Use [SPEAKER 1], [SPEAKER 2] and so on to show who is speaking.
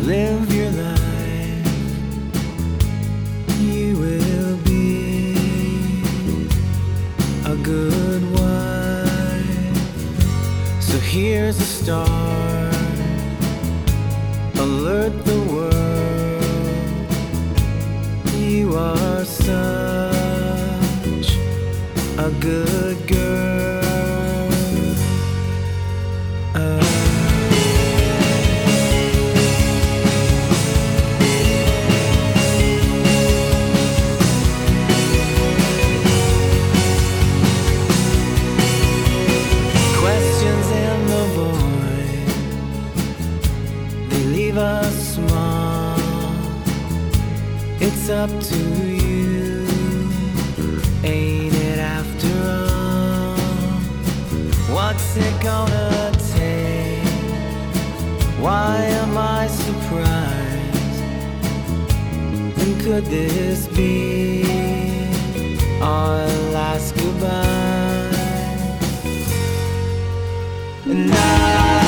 [SPEAKER 1] live your life, you will be a good wife. So here's a star, alert the world, you are such a good girl. Questions in the void, they leave us small. It's up to you, ain't it after all? What's it gonna take? Why am I surprised? And could this be our last goodbye? And I